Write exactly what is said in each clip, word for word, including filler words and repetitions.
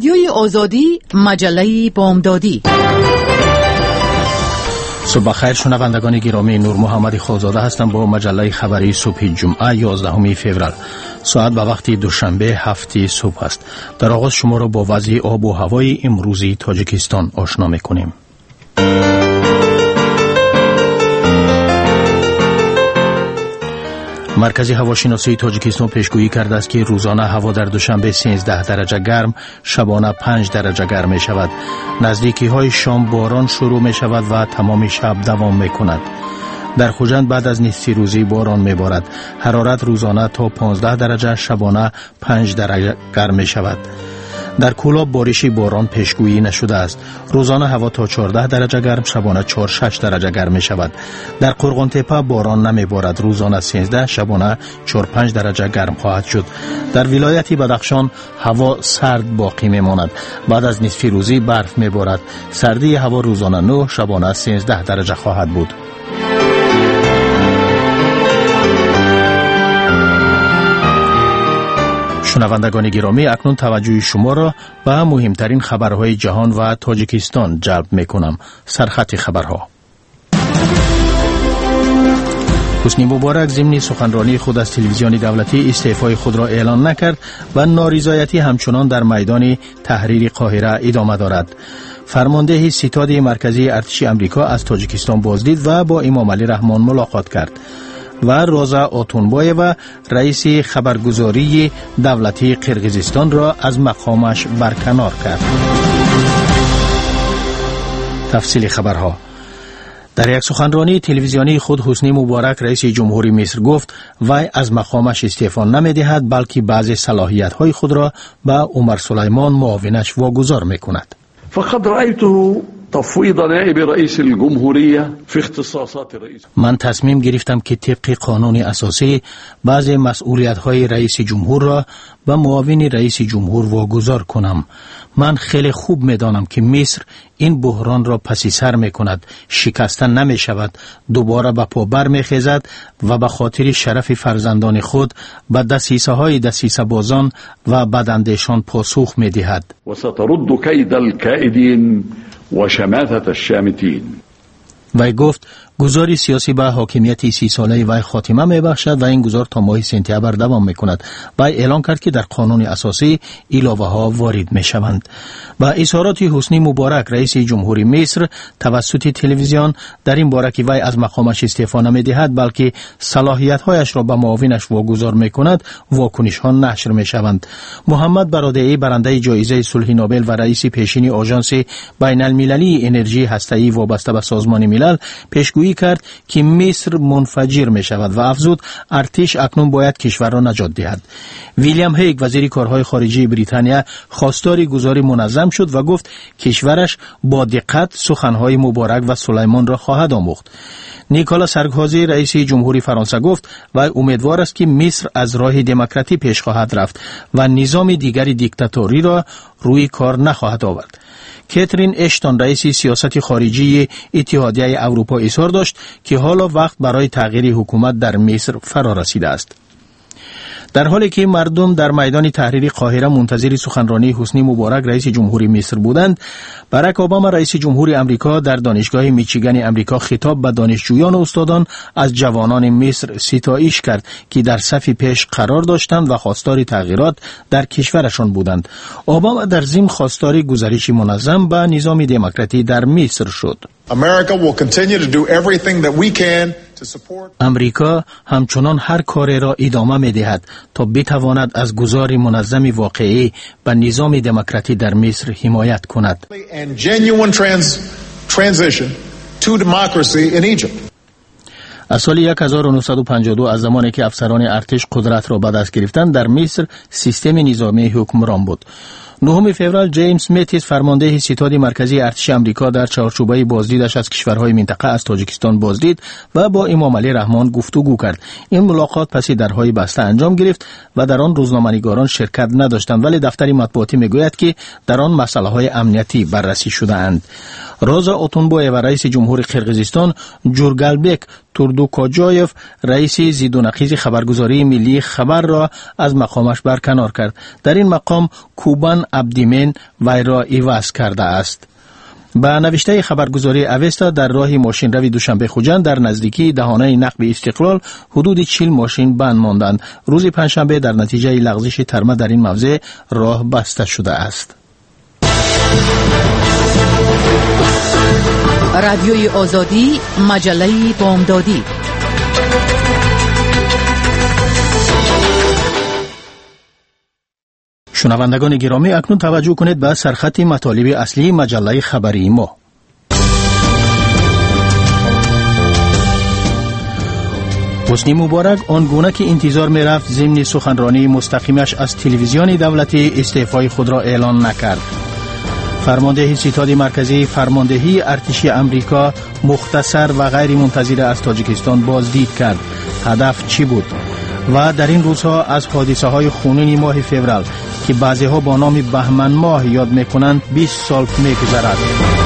رادیوی آزادی، مجله بامدادی. صبح خیر شنوندگان گرامی، نور محمد خودزاده هستم با مجله خبری صبح جمعه یازدهم فوریه. ساعت به وقت دوشنبه هفت صبح است. در آغاز شما را با وضع آب و هوای امروزی تاجیکستان آشنا می‌کنیم. مرکز هواشناسی تاجیکستان پیشگویی کرده است که روزانه هوا در دوشنبه سیزده درجه گرم، شبانه پنج درجه گرم می شود. نزدیکی های شام باران شروع می شود و تمام شب دوام می کند. در خوجند بعد از نصف روزی باران می بارد. حرارت روزانه تا پانزده درجه، شبانه پنج درجه گرم می شود. در کولاب بارشی باران پیشگویی نشده است. روزانه هوا تا چهارده درجه گرم، شبانه چهار شش درجه گرم می شود. در قرغان تپه باران نمی بارد. روزانه سیزده، شبانه چهار پنج درجه گرم خواهد شد. در ولایت بدخشان هوا سرد باقی می ماند. بعد از نصف روزی برف می بارد. سردی هوا روزانه نه، شبانه سیزده درجه خواهد بود. شنوندگان گرامی، اکنون توجه شما را به مهمترین خبرهای جهان و تاجیکستان جلب می‌کنم. سرخط خبرها. حسنی مبارک ضمن سخنرانی خود از تلویزیون دولتی استعفای خود را اعلان نکرد و نارضایتی همچنان در میدان تحریر قاهره ادامه دارد. فرمانده ستاد مرکزی ارتش آمریکا از تاجیکستان بازدید و با امام علی رحمان ملاقات کرد و روزا آتونبایو رئیس خبرگزاری دولتی قرقیزستان را از مقامش برکنار کرد. تفصیل خبرها. در یک سخنرانی تلویزیونی خود حسنی مبارک رئیس جمهوری مصر گفت وی از مقامش استعفا نمی‌دهد، بلکه بعضی صلاحیت‌های خود را به عمر سلیمان معاونش واگذار می‌کند. فقد رأيته تفویض نائب رئیس الجمهوریه فی اختصاصات رئیس. من تصمیم گرفتم که طبق قانون اساسی بعضی مسئولیت‌های رئیس جمهور را به معاون رئیس جمهور واگذار کنم. من خیلی خوب می‌دانم که مصر این بحران را پس سر می‌کند، شکسته نمی‌شود، دوباره به پا برمی‌خیزد و به خاطر شرف فرزندان خود به دسیسه‌های دسیسه بازان و بداندیشان پاسخ می‌دهد. و سترد کید الکائدین و شماتة الشامتین. وی گفت گزار سیاسی به حاکمیت سی ساله وی خاتمه میبخشد و این گزار تا ماه سپتامبر دوام میکند. وی اعلان کرد که در قانون اساسی علاوه ها وارد میشوند. با اظهارات حسنی مبارک رئیس جمهوری مصر توسط تلویزیون در این باره که وی از مقامش استعفا نمیدهد بلکه صلاحیت هایش را به معاونش واگذار میکند، واکنش ها نشر میشوند. محمد برادعی برنده جایزه صلح نوبل و رئیس پیشین آژانس بین المللی انرژی هسته‌ای وابسته به سازمان ملل پیشگویی کرد که مصر منفجر می شود و افزود ارتش اکنون باید کشور را نجات دهد. ویلیام هیگ وزیر کارهای خارجه بریتانیا خواستار گزاری منظم شد و گفت کشورش با دقت سخنهای مبارک و سلیمان را خواهد آموخت. نیکولا سارکوزی رئیس جمهوری فرانسه گفت و امیدوار است که مصر از راه دموکراسی پیش خواهد رفت و نظام دیگری دیکتاتوری را روی کار نخواهد آورد. کاترین اشتون رئیس سیاست خارجی اتحادیه اروپا اظهار داشت که حالا وقت برای تغییر حکومت در مصر فرا رسیده است. در حالی که مردم در میدان تحریر قاهره منتظر سخنرانی حسنی مبارک رئیس جمهوری مصر بودند، باراک اوباما رئیس جمهوری آمریکا در دانشگاه میچیگان آمریکا خطاب به دانشجویان و استادان از جوانان مصر ستایش کرد که در صف پیش قرار داشتند و خواستار تغییرات در کشورشان بودند. اوباما در ضمن خواستار گزارش منظم به نظام دموکراسی در مصر شد. امریکا همچنان هر کاری را ادامه می دهد تا بتواند از گذار منظم واقعی به نظام دموکراسی در مصر حمایت کند. از سال هزار و نهصد و پنجاه و دو از زمانی که افسران ارتش قدرت را به دست گرفتند در مصر سیستم نظامی حکمران بود. نهم فوریه جیمز متیس فرمانده ستاد مرکزی ارتش آمریکا در چارچوبه بازدیدش از کشورهای منطقه از تاجیکستان بازدید و با امام علی رحمان گفتگو کرد. این ملاقات پس درهای بسته انجام گرفت و در آن روزنامه‌نگاران شرکت نداشتند، ولی دفتر مطبوعاتی میگوید که در آن مسائل امنیتی بررسی شده اند. روزا اوتونبویه و رئیس جمهور قرقیزستان جورگالبک توردوکاجایف رئیس ضد و نقیض خبرگزاری ملی خبر را از مقامش برکنار کرد. در این مقام کوبان عبدیمن وی را عوض کرده است. با نوشته خبرگزاری اوستا در راه ماشین روی دوشنبه خوجند در نزدیکی دهانه نقب استقلال حدود چهل ماشین بند ماندند. روز پنجشنبه در نتیجه لغزش ترمه در این موضع راه بسته شده است. رادیوی آزادی، مجله بامدادی. شنوندگان گرامی، اکنون توجه کنید به سرخط مطالب اصلی مجله خبری ما. حسنی مبارک آنگونه که انتظار می رفت ضمن سخنرانی مستقیمش از تلویزیون دولتی استعفای خود را اعلان نکرد. فرماندهی ستاد مرکزی فرماندهی ارتش امریکا مختصر و غیر منتظره از تاجیکستان بازدید کرد. هدف چی بود؟ و در این روزها از حادثه های خونین ماه فوریه که بعضی ها با نام بهمن ماه یاد میکنند بیست سال میگذرد.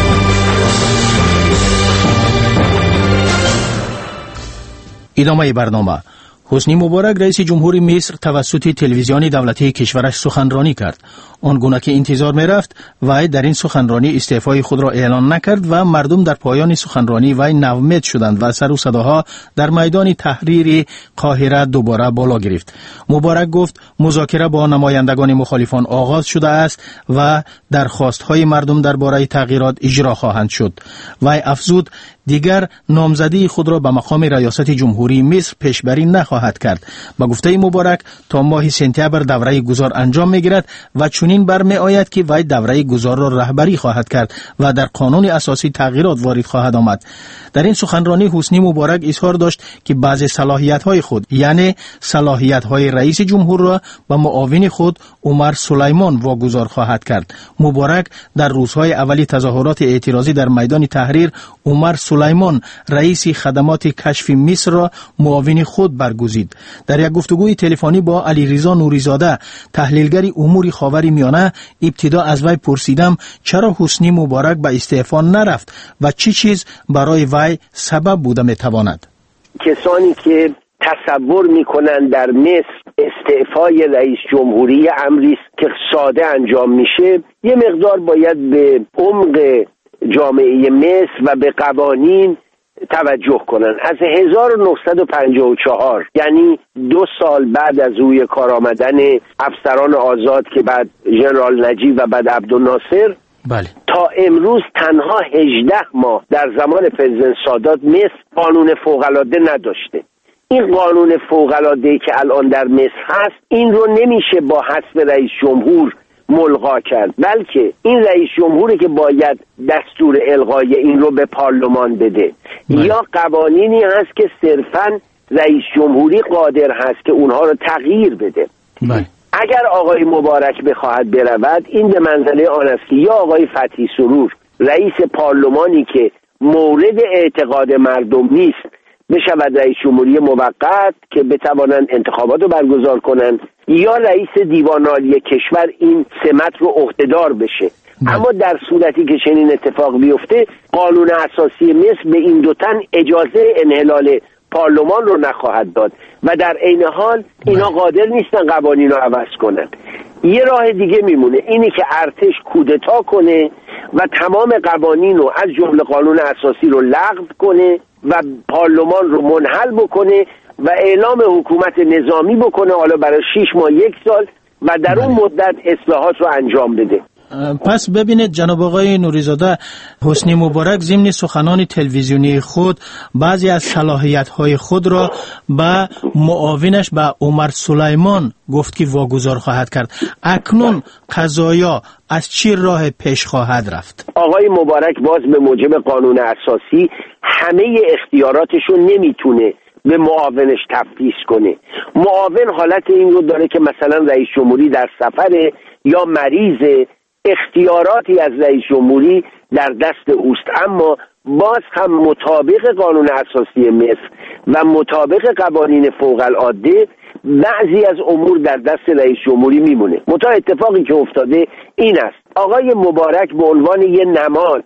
ادامه برنامه. حسنی مبارک رئیس جمهور مصر توسط تلویزیون دولتی کشورش سخنرانی کرد. آنگونه که انتظار می رفت وی در این سخنرانی استعفای خود را اعلان نکرد و مردم در پایان سخنرانی وی نومید شدند و سر و صداها در میدان تحریر قاهره دوباره بالا گرفت. مبارک گفت مذاکره با نمایندگان مخالفان آغاز شده است و درخواست‌های مردم درباره تغییرات اجرا خواهند شد. وی افزود دیگر نامزدی خود را به مقام ریاست جمهوری مصر پیشبری نخواهد کرد. با گفته مبارک تا ماه سپتامبر دوره گذار انجام می‌گیرد و چنین برمی آید که وی دوره گذار را رهبری خواهد کرد و در قانون اساسی تغییرات وارد خواهد آمد. در این سخنرانی حسنی مبارک اظهار داشت که بعضی صلاحیت‌های خود یعنی صلاحیت‌های رئیس جمهور را به معاون خود عمر سلیمان واگذار خواهد کرد. مبارک در روزهای اولی تظاهرات اعتراضی در میدان تحریر عمر سلیمان رئیس خدمات کشف مصر را معاون خود برگزید. در یک گفتگوی تلفنی با علیرضا نوریزاده تحلیلگر امور خاور میانه ابتدا از وی پرسیدم چرا حسنی مبارک به استعفا نرفت و چی چیز برای وی سبب بوده میتواند. کسانی که تصور میکنن در مصر استعفای رئیس جمهوری امری است که ساده انجام میشه، یه مقدار باید به عمق جامعه مصر و به قوانین توجه کنن. از هزار و نهصد و پنجاه و چهار یعنی دو سال بعد از روی کار آمدن افسران آزاد که بعد ژنرال نجیب و بعد عبدالناصر بله. تا امروز تنها هجده ماه در زمان پرزیدنت سادات مصر قانون فوق‌العاده نداشته. این قانون فوق‌العاده‌ای که الان در مصر هست این رو نمیشه با حذف رئیس جمهور ملغا کرد، بلکه این رئیس جمهوری که باید دستور الغای این رو به پارلمان بده بله. یا قوانینی هست که صرفاً رئیس جمهوری قادر هست که اونها رو تغییر بده بله. اگر آقای مبارک بخواهد برود این به منزله آن است که یا آقای فتحی سرور رئیس پارلمانی که مورد اعتقاد مردم نیست بشود رئیس جمهوری موقت که بتوانند انتخابات رو برگزار کنند، یا رئیس دیوان عالی کشور این سمت رو عهدهدار بشه. بله. اما در صورتی که چنین اتفاق بیفته قانون اساسی مصر به این دو تن اجازه انحلال پارلمان رو نخواهد داد و در عین حال اینا قادر نیستن قوانین رو عوض کنن. یه راه دیگه میمونه، اینی که ارتش کودتا کنه و تمام قوانین رو از جمله قانون اساسی رو لغو کنه و پارلمان رو منحل بکنه و اعلام حکومت نظامی بکنه، حالا برای شش ماه یک سال، و در اون مدت اصلاحات رو انجام بده. پس ببینید جناب آقای نوریزاده، حسنی مبارک ضمن سخنان تلویزیونی خود بعضی از صلاحیت‌های خود را به معاونش به عمر سلیمان گفت که واگذار خواهد کرد. اکنون قضایا از چی راه پیش خواهد رفت؟ آقای مبارک باز به موجب قانون اساسی همه اختیاراتشو نمیتونه به معاونش تفویض کنه. معاون حالت این رو داره که مثلا رئیس جمهوری در سفر یا مریض، اختیاراتی از رئیس جمهوری در دست اوست، اما باز هم مطابق قانون اساسی مصر و مطابق قوانین فوق العاده بعضی از امور در دست رئیس جمهوری میمونه. منتها اتفاقی که افتاده این است، آقای مبارک به عنوان یه نماد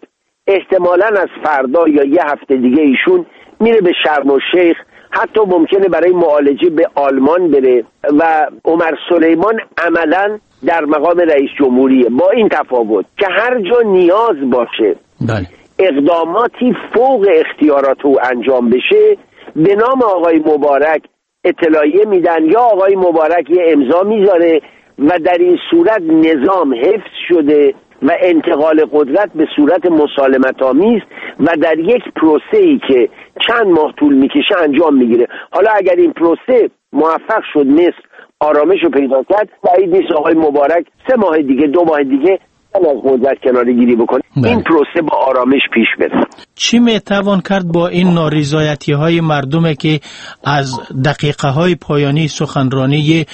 احتمالاً از فردا یا یه هفته دیگه ایشون میره به شرم الشیخ، حتی ممکنه برای معالجه به آلمان بره و عمر سلیمان عملاً در مقام رئیس جمهوریه، با این تفاوت که هر جا نیاز باشه بله. اقداماتی فوق اختیارات او انجام بشه به نام آقای مبارک اطلاعیه میدن یا آقای مبارک یه امضا میذاره و در این صورت نظام حفظ شده و انتقال قدرت به صورت مسالمت آمیز و در یک پروسه‌ای که چند ماه طول میکشه انجام میگیره. حالا اگر این پروسه موفق شد، مصر آرامش رو پیدا کرد، بعید نیست آقای مبارک سه ماه دیگه دو ماه دیگه از قدرت کناره گیری بکنه. بله. این پروسه با آرامش پیش بره. چی میتوان کرد با این نارضایتی های مردم که از دقیقه های پایانی سخنرانی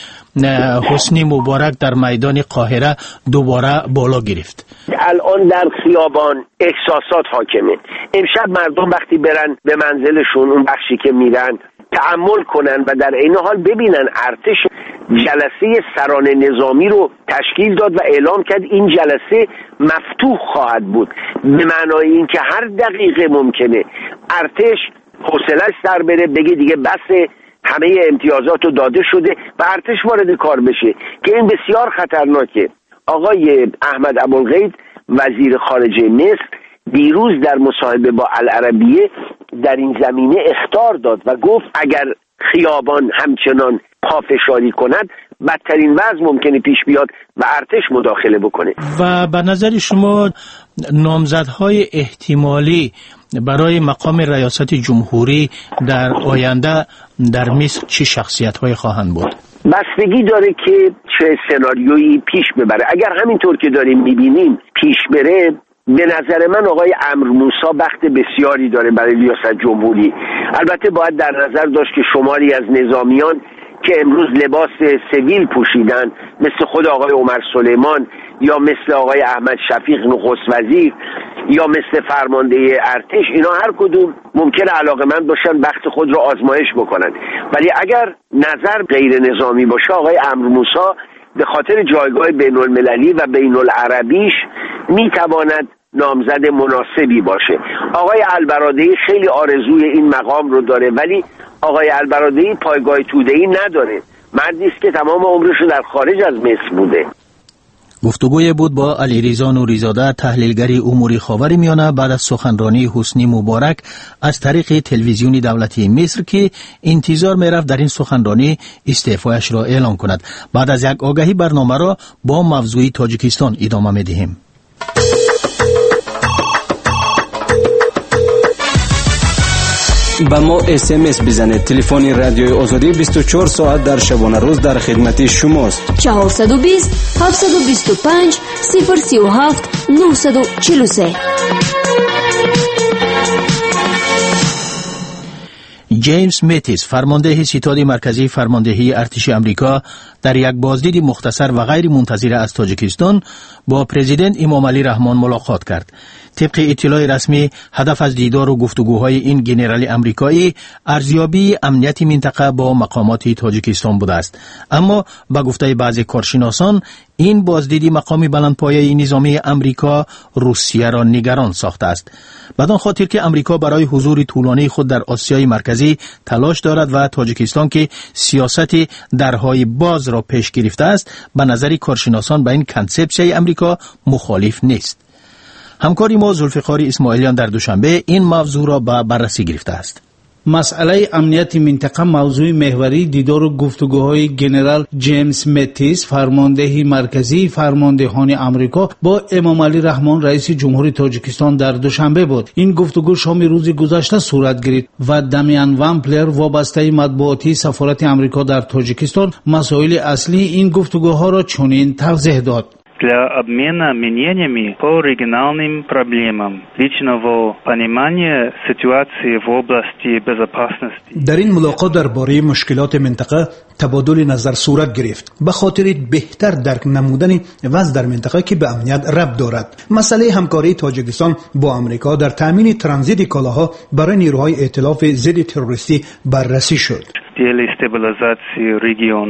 حسنی مبارک در میدان قاهره دوباره بالا گرفت؟ الان در خیابان احساسات حاکمه. امشب مردم وقتی برن به منزلشون، اون بخشی که میرن تأمل کنن و در این حال ببینن ارتش جلسه سران نظامی رو تشکیل داد و اعلام کرد این جلسه مفتوح خواهد بود، به معنای این که هر دقیقه ممکنه ارتش حوصله‌اش سر بره، بگه دیگه بس، همه امتیازات رو داده شده و ارتش وارد کار بشه که این بسیار خطرناکه. آقای احمد ابوالغیث وزیر خارجه مصر دیروز در مصاحبه با العربیه در این زمینه اخطار داد و گفت اگر خیابان همچنان پافشاری کند بدترین وضع ممکنه پیش بیاد و ارتش مداخله بکنه. و به نظر شما نامزدهای احتمالی برای مقام ریاست جمهوری در آینده در مصر چه شخصیت‌های خواهند بود؟ بستگی داره که چه سناریویی پیش ببره. اگر همینطور که داریم می‌بینیم پیش بره، به نظر من آقای عمرو موسی بخت بسیاری داره برای ریاست جمهوری. البته باید در نظر داشت که شماری از نظامیان که امروز لباس سیویل پوشیدن، مثل خود آقای عمر سلیمان یا مثل آقای احمد شفیق نخست وزیر یا مثل فرمانده ارتش، اینا هر کدوم ممکنه علاقه‌مند باشن بخت خود رو آزمایش بکنن، ولی اگر نظر غیر نظامی باشه آقای عمرو موسی به خاطر جایگاه بین المللی و بین العربیش میتواند نامزد مناسبی باشه. آقای البرادعی خیلی آرزوی این مقام رو داره، ولی آقای البرادعی پایگاه توده‌ای نداره، مردی است که تمام عمرش رو در خارج از مصر بوده. گفتگوی بود با علیرضا نوری‌زاده، تحلیلگر امور خاورمیانه، بعد از سخنرانی حسنی مبارک از طریق تلویزیون دولتی مصر که انتظار می‌رفت در این سخنرانی استعفایش را اعلام کند. بعد از یک آگهی برنامه را با موضوع تاجیکستان ادامه می‌دهیم. با ما اس ام اس بزنید. تلفن رادیوی آزادی بیست و چهار ساعت در شبانه روز در خدمت شماست. چهارصد و بیست هفتصد و بیست و پنج صفر سی و هفت نهصد و چهل و سه. جیمز متیس، فرمانده ستاد مرکزی فرماندهی ارتش امریکا، در یک بازدید مختصر و غیر منتظره از تاجیکستان با پرزیدنت امام علی رحمان ملاقات کرد. طبق اطلاع رسمی، هدف از دیدار و گفتگوهای این ژنرال امریکایی ارزیابی امنیت منطقه با مقامات تاجیکستان بوده است. اما با گفته بعضی کارشناسان، این بازدیدی مقام بلندپایه نظامی امریکا روسیه را نگران ساخته است. بدان خاطر که امریکا برای حضور طولانی خود در آسیای مرکزی تلاش دارد و تاجیکستان که سیاست درهای باز را پیش گرفته است، به نظر کارشناسان به این کنسپسیای امریکا مخالف نیست. همکاری ما زلفقار اسماعیلیان در دوشنبه این موضوع را به بررسی گرفته است. مسئله امنیت منطقه موضوع محوری دیدار و گفتگوهای جنرال جیمز متیس، فرمانده مرکزی فرماندهان امریکا با امام علی رحمان رئیس جمهوری تاجیکستان در دوشنبه بود. این گفتگو شام روز گذشته صورت گرفت و دامیان وامپلر، وابسته مطبوعاتی سفارت امریکا در تاجیکستان، مسائل اصلی این گفتگوها را چنین توضیح داد. Для обмена мнениями по региональным проблемам, личного понимания ситуации в области безопасности. در این ملاقات درباره مشکلات منطقه تبادل نظر صورت گرفت به خاطر بهتر درک نمودن وضع در منطقه که به امنیت ربط دارد. مسئله همکاری تاجیکستان با آمریکا در تامین ترانزیت کالاها برای نیروهای ائتلاف ضد تروریستی بررسی شد. Для стабилизации региона.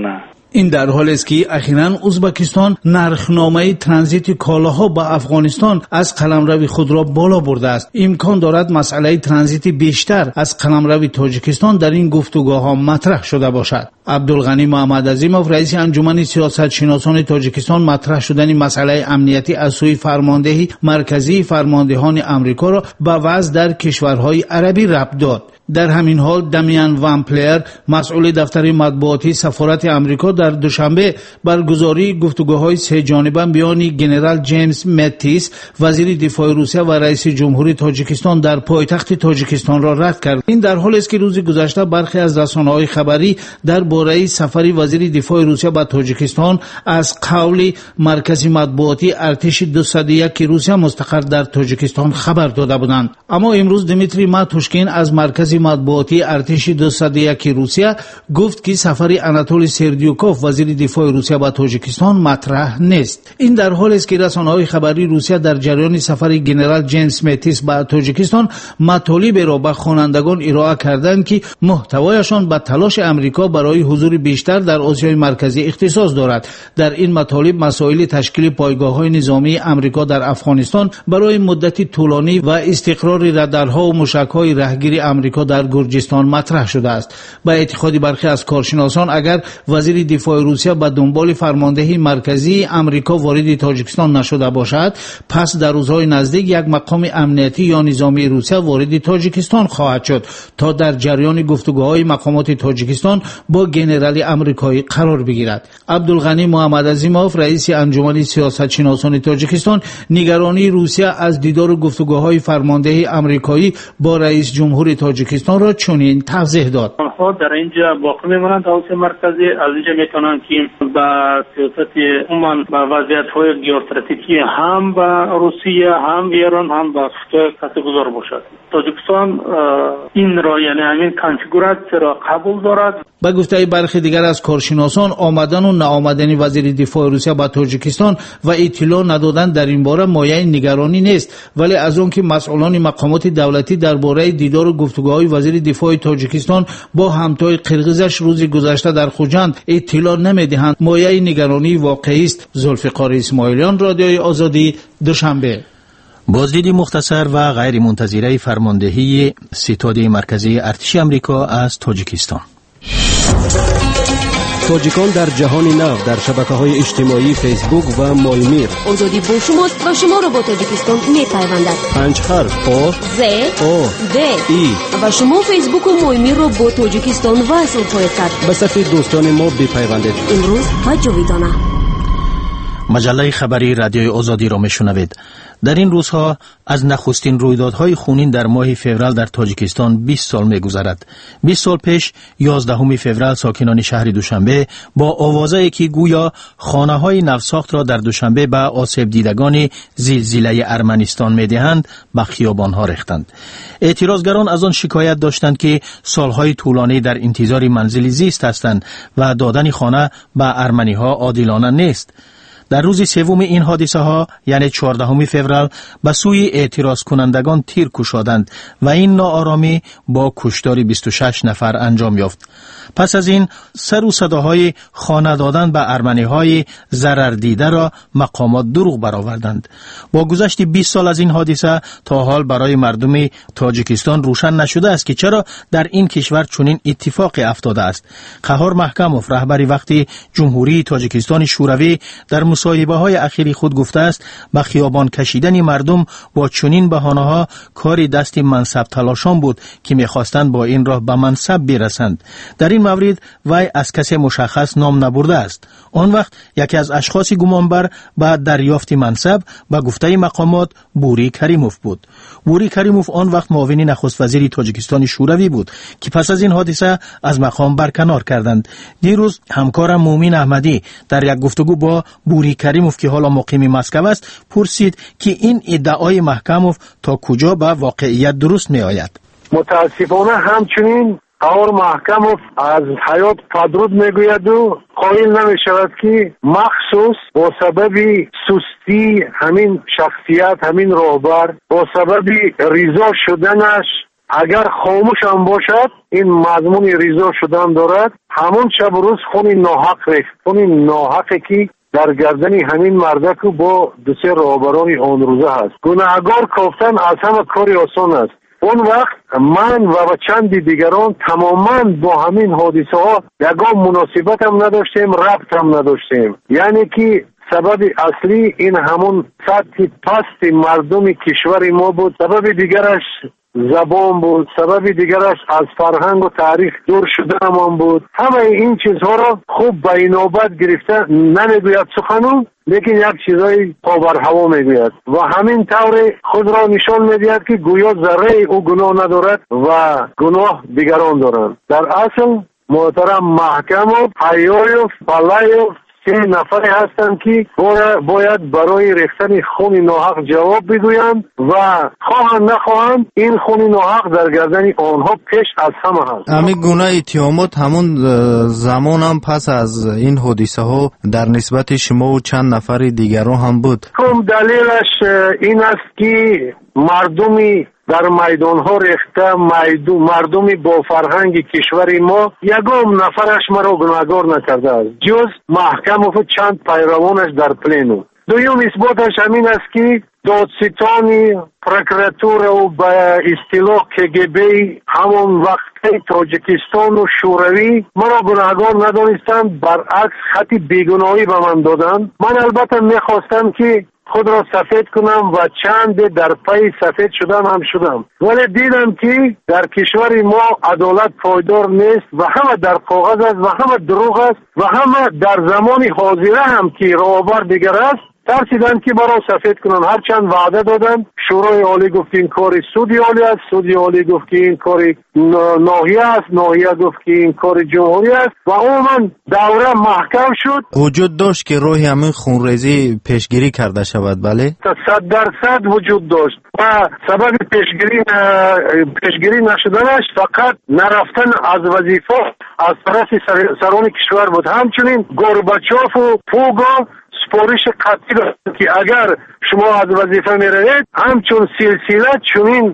این در حالی است که اخیراً ازبکستان نرخنامه ترانزیت کالاها به افغانستان از قلمرو خود را بالا برده است. امکان دارد مسئله ترانزیت بیشتر از قلمرو تاجیکستان در این گفتگوها مطرح شده باشد. عبدالغنی محمد عظیموف رئیس انجمن سیاستشناسان تاجیکستان مطرح شدن مسئله امنیتی از سوی فرماندهی مرکزی فرماندهان آمریکا را به وضع در کشورهای عربی ربط داد. در همین حال دمیان وان پلیر مسئول دفتر مطبوعاتی سفارت آمریکا در دوشنبه برگزاری گفتگوهای سه جانبه میان ژنرال جیمز متیس وزیر دفاع روسیه و رئیس جمهوری تاجیکستان در پایتخت تاجیکستان را رد کرد. این در حالی است که روز گذشته برخی از رسانه‌های خبری درباره سفر وزیر دفاع روسیه به تاجیکستان از قول مرکز مطبوعاتی ارتش دویست و یک روسیه مستقر در تاجیکستان خبر داده بودند. اما امروز دمیتری ماتوشکین از مرکز مطبوعاتی ارتش دویست و یک روسیه گفت که سفر آناتولی سردیوکوف وزیر دفاع روسیه به تاجیکستان مطرح نیست. این در حالی است که رسانه‌های خبری روسیه در جریان سفر ژنرال جیمز متیس به تاجیکستان مطالب را به خوانندگان ارائه کردند که محتوایشان به تلاش آمریکا برای حضور بیشتر در آسیای مرکزی اختصاص دارد. در این مطالب مسائل تشکیل پایگاه‌های نظامی آمریکا در افغانستان برای مدتی طولانی و استقرار رادارها و موشک‌های راهگیری آمریکا در گرجستان مطرح شده است. با اعتقاد برخی از کارشناسان اگر وزیر دفاع روسیه به دنبال فرماندهی مرکزی آمریکا وارد تاجیکستان نشده باشد، پس در روزهای نزدیک یک مقام امنیتی یا نظامی روسیه وارد تاجیکستان خواهد شد تا در جریان گفتگوهای مقامات تاجیکستان با ژنرال آمریکایی قرار بگیرد. عبدالغنی محمد عظیموف رئیس انجمن سیاستشناسان تاجیکستان نگرانی روسیه از دیدار گفتگوهای فرماندهی آمریکایی با رئیس جمهور تاجیکستان را چنین توضیح داد. آنها در اینجا باقی میمانند در آسیای مرکزی، از اینجا میتونند که با سیاست عموما با وضعیت‌های ژئوپلیتیکی هم با روسیه هم ایران هم با خطر تاثیرگذار باشد. تاجیکستان این را یعنی همین کانفیگوراسی را قبول دارد. با گفته برخی دیگر از کارشناسان آمدن و ناآمدن وزیر دفاع روسیه به تاجیکستان و اطلاع ندادن در این باره مایه نگرانی نیست، ولی از آن که مسئولان مقامات دولتی درباره دیدار و گفتگوهای وزیر دفاع تاجیکستان با همتای قرقیزش روز گذشته در خوجند اطلاع نمیدهند مایه نگرانی واقعی است. ذوالفقار اسماعیلیان، رادیوی آزادی، دوشنبه. بازدید مختصر و غیر منتظره فرماندهی ستاد مرکزی ارتش آمریکا از تاجیکستان. تاجیکان در جهان نو در شبکه‌های اجتماعی فیسبوک و مایمیر. آزادی با شماست و شما را با تاجیکستان می‌پیوندد. پنج حرف آ ز او د ای و شما فیسبوک و مایمیر را با تاجیکستان وصل خواهید کرد. به صفحه دوستان ما بپیوندید. امروز و جاویدانه. مجله خبری رادیوی آزادی را میشنوید. در این روزها از نخستین رویدادهای خونین در ماه فوریه در تاجیکستان بیست سال می‌گذرد. بیست سال پیش یازدهم فوریه ساکنان شهر دوشنبه با آوازه‌ای که گویا خانه‌های نوساخت را در دوشنبه به آسیب دیدگان زلزله ارمنستان می‌دهند به خیابان‌ها ریختند. اعتراضگران از آن شکایت داشتند که سالهای طولانی در انتظار منزلی زیست هستند و دادن خانه به ارمنی‌ها عادلانه نیست. در روز سوم این حادثه ها یعنی چهاردهم فوریه به سوی اعتراض کنندگان تیر گشادند و این ناآرامی با کشتار بیست و شش نفر انجام یافت. پس از این سر و صداهای خانه دادن به ارمنی های ضرر دیده را مقامات دروغ برآوردند. با گذشت بیست سال از این حادثه تا حال برای مردم تاجیکستان روشن نشده است که چرا در این کشور چنین اتفاقی افتاده است. قهار محکموف رهبر وقتی جمهوری تاجیکستان شوروی در مصاحبه های اخیری خود گفته است به خیابان کشیدن مردم با چنین بهانه‌ها کاری دست منصب تلاشان بود که می‌خواستند با این راه به منصب برسند. در این مورد وی از کسی مشخص نام نبرده است. آن وقت یکی از اشخاص گمانبر بعد دریافت منصب به گفته مقامات بوری کریموف بود. بوری کریموف آن وقت معاون نخست وزیر تاجیکستان شوروی بود که پس از این حادثه از مقام برکنار کردند. دیروز همکارم مومین احمدی در یک گفتگو با بوری کریموف که حالا مقیم مسکو است پرسید که این ادعای محکموف تا کجا به واقعیت درست می آید. متاسفانه همچنین قهار محکموف از حیات پدرود میگوید و قائل نمی شود که مخصوص با سبب سستی همین شخصیت همین راهبر با سبب ریزا شدنش اگر خاموش هم باشد این مضمون ریزا شدن دارد. همون شب روز خون ناحق ریخت، خون ناحقی که در گردن همین مرده که با دو سه راهبران آن روزه هست. گناهگار کافتن از همه کاری آسان است. اون وقت من و چند دیگران تماما با همین حادثه ها یگان مناسبت هم نداشتیم، ربط هم نداشتیم. یعنی که سبب اصلی این همون سطح پست مردم کشور ما بود. سبب دیگرش زبان بود، سبب دیگرش از فرهنگ و تاریخ دور شدنمان بود. همه این چیزها را خوب به نوبت گرفته نمیگوید سخنو، لیکن یک چیزای پا بر هوا میگوید و همین طور خود را نشان میدهد که گویا ذره او گناه ندارد و گناه دیگران دارند. در اصل محترم محکم و حیایف پلایف سه نفری هستند که باید برای ریختن خون ناحق جواب بگویند و خواهند نخواهند این خون ناحق در گردن آنها پیش از همه هست. همین گناه اتهامات همون زمان هم پس از این حادثه ها در نسبت شما و چند نفر دیگران هم بود. کم دلیلش این است که مردمی در میدان ها ریخته مردمی با فرهنگ کشور ما یگام نفرش مرا گناهگار نکرده است جز محکم و چند پیروانش در پلینو. دویم اثباتش همین است که دادستانی پروکراتور و به اصطلاح کگبی همون وقت تاجیکستان و شوروی مرا گناهگار ندانستند، برعکس خط بیگناهی به من دادند. من البته میخواستم که خود را سفید کنم و چند در پای سفید شدم هم شدم، ولی دیدم که در کشور ما عدالت پایدار نیست و همه در کاغذ است و همه دروغ است و همه در زمان حاضره هم که راهبر دیگر است ترسیدن که برای سفید کنن. هرچند وعده دادن، شورای عالی گفت این کاری سودی عالی است، سودی عالی گفت که این کاری ناحیه است، ناحیه گفت که این کاری جمهوری است و عموما دوره محکم شد. وجود داشت که روی همین خونریزی پیشگیری کرده شود؟ بله صد درصد وجود داشت و سبب پیشگیری پیشگیری نشدنش فقط نرفتن از وظیفه از طرف سران کشور بود. همچنین گورباچوف و پوگا سپارش قطعی داشت که اگر شما از وظیفه می روید همچون سلسله چنین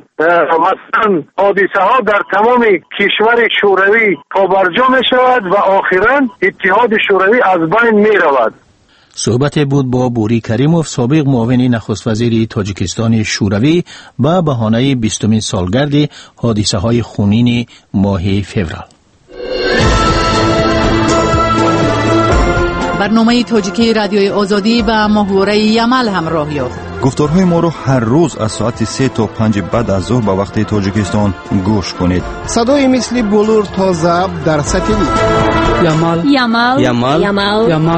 مثلا حادثه ها در تمام کشور شوروی پابرجا می شود و آخرا اتحاد شوروی از بین می رود. صحبت بود با بوری کریموف، سابق معاون نخست وزیر تاجیکستان شوروی، با بهانه بیستمین سالگرد حادثه های خونین ماه فوریه. برنامه تاجیکی رادیوی آزادی با محور یمل همراه یافت. گفتارهای ما رو هر روز از ساعت سه تا پنج بعد از ظهر به وقت تاجیکستان گوش کنید. صدای مثل بلور تا ضبط در ساتلیت. یمل یمل یمل یمل یمل.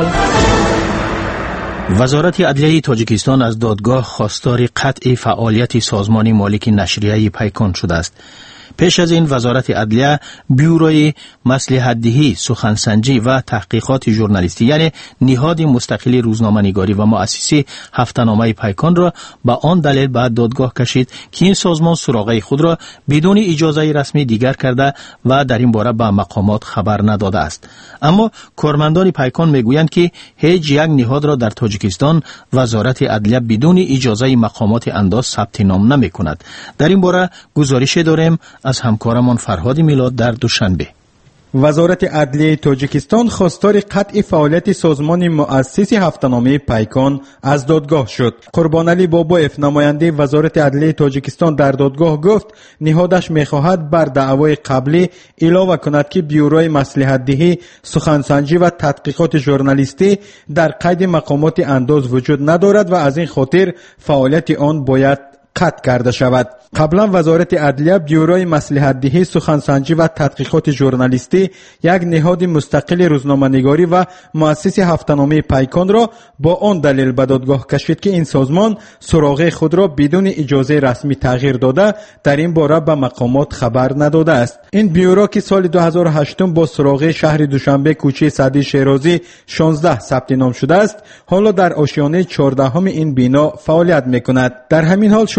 وزارت عدلیه تاجیکستان از دادگاه خواستار قطع فعالیت سازمان مالک نشریه پیکان شده است. پیش از این وزارت عدلیه بیوروی مصلحت‌دهی، سخنسنجی و تحقیقات ژورنالیستی یعنی نهاد مستقل روزنامه‌نگاری و مؤسسه هفته‌نامه پیکان را به آن دلیل بعد دادگاه کشید که این سازمان سراغه خود را بدون اجازه رسمی دیگر کرده و در این باره به مقامات خبر نداده است. اما کارمندان پیکان میگویند که هیچ یک نهاد را در تاجیکستان وزارت عدلیه بدون اجازه مقامات انداز ثبت نام نمی‌کند. در این باره گزارش داریم از همکارمان فرهاد میلاد در دوشنبه. وزارت عدلیه تاجیکستان خواستار قطع فعالیت سازمان مؤسس هفته‌نامه پیکان از دادگاه شد. قربانعلی بابایف نماینده وزارت عدلیه تاجیکستان در دادگاه گفت نهادش می‌خواهد بر دعوای قبلی علاوه کند که بیوروی مصلحت‌دهی، سخنسنجی و تحقیقات ژورنالیستی در قید مقامات انداز وجود ندارد و از این خاطر فعالیت آن باید قطع کرده شود. قبلا وزارت عدلیه بیوروی مصلحت‌دهی، سخنسنجی و تحقیقات ژورنالیستی یک نهاد مستقل روزنامه‌نگاری و مؤسس هفته‌نامه پیکان را با آن دلیل به دادگاه کشید که این سازمان سراغه خود را بدون اجازه رسمی تغییر داده در این باره به مقامات خبر نداده است. این بیورو که سال دو هزار و هشت با سراغه شهر دوشنبه کوچه سعدی شیرازی شانزده ثبت نام شده است، حالا در آشیانه چهاردهم این بنا فعالیت می‌کند. در همین حال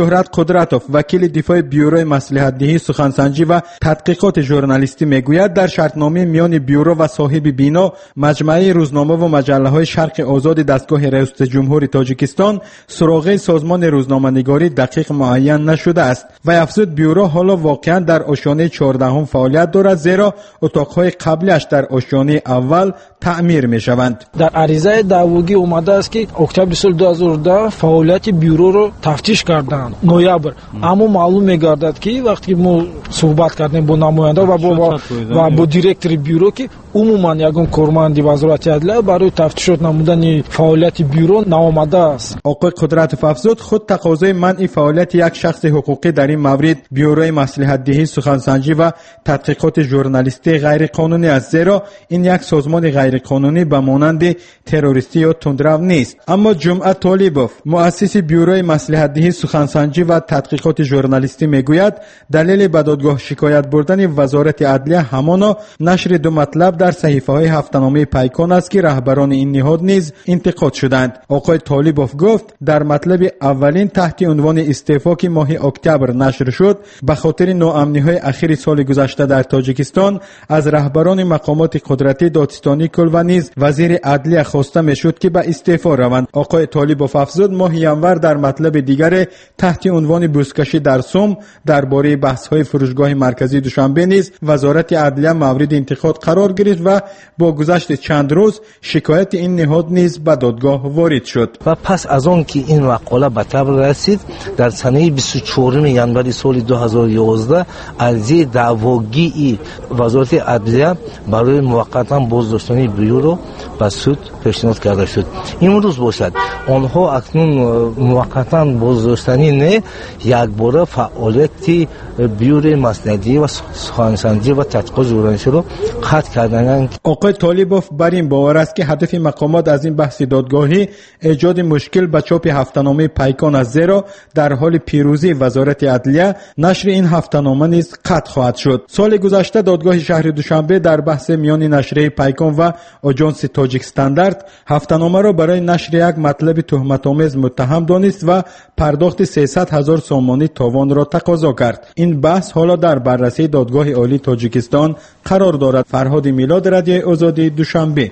شهرت قدرتوف وکیل دفاع بیوروی مصلحت دهی سخنسنجی و تحقیقات ژورنالیستی میگوید در شرطنامه میان بیورو و صاحب بینا مجموعه روزنامه و مجله های شرق آزاد دستگاه ریاست جمهوری تاجیکستان سراغ سازمان روزنامه‌نگاری دقیق معین نشده است و افزود بیورو حالا واقعا در آشیانه چهاردهم فعالیت دارد، زیرا اتاقهای قبلیش در آشیانه اول تعمیر میشوند. در عریضه دعوایی اومده است که اکتبر سال دو هزار و ده فعالیت بیورو رو تفتیش کردند نوامبر، اما معلوم میگردد که وقتی ما صحبت کردیم با نماینده و با و با دیرکتور بیورو که عموما یگان کارمند وزارت عدلیه برای تفتیشات نمودن فعالیت بیورو نامده است. آقای قدرت افزود خود تقاضای منع فعالیت یک شخص حقوقی در این مورد بیوروی مصلحت دهی سخنسنجی و تحقیقات ژورنالیستی غیر قانونی است، زیرا این یک سازمان غیر قانونی به مانند تروریستی یا تندرو نیست. اما جمعه طالبوف مؤسس بیوروی مصلحت دهی سخنسنجی و تحقیقات ژورنالیستی میگوید دلیل به دادگاه شکایت بردن وزارت عدلیه همانا نشر دو مطلب در صحیفه های هفته‌نامه پیکان است که رهبران این نهاد نیز انتقاد شدند. آقای طالبوف گفت در مطلب اولین تحت عنوان استعفا که ماه اکتبر نشر شد به خاطر ناامنی‌های اخیر سال گذشته در تاجیکستان از رهبران مقامات قدرتی دادستانی کل و نیز وزیر عدلیه خواسته میشد که به استعفا روند. آقای طالبوف افزود ماه ینور در مطلب دیگر تحت عنوان بوسکشی در سوم درباره بحث‌های فروشگاه مرکزی دوشنبه نیز وزارت عدلیه مورد انتقاد قرار گرفت و با گذشت چند روز شکایت این نهاد نیز به دادگاه وارد شد. و پس از آن که این مقاله به تبر رسید در سنه بیست و چهارم ژانویه سال دو هزار و یازده عرضه دعواگی وزارت عدلیه برای موقتا بازداشتن بیورو به سود پیشنهاد کرده شد. امروز باشد آنها اکنون موقتا بازداشتنی نه یک بار فعالیت بیوروی مصلحتی و سخنسنجی و تحقیقات ژورنالیستی را قطع کردند. آقای طالبوف بر این باور است که هدف مقامات از این بحث دادگاهی ایجاد مشکل به چاپ هفته‌نامه پیکان است، زیرا در حال پیروزی وزارت عدلیه نشر این هفته‌نامه نیز قطع خواهد شد. سال گذشته دادگاه شهر دوشنبه در بحث میان نشریه پیکان و آژانس تاجیک استاندارد هفته‌نامه را برای نشر یک مطلب تهمت‌آمیز متهم دانست و پرداخت سیصد هزار سامانی تاوان را تقاضا کرد. این بحث حالا در بررسی دادگاه عالی تاجیکستان قرار دارد. فرهاد میلاد، رادیوی آزادی، دوشنبه.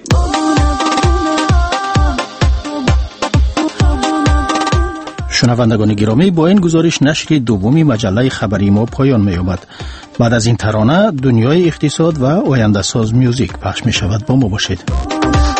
شنوندگان گرامی، با این گزارش نشر دومی مجله خبری ما پایان می‌یابد. بعد از این ترانه دنیای اقتصاد و آینده ساز میوزیک پخش می شود. با ما باشید.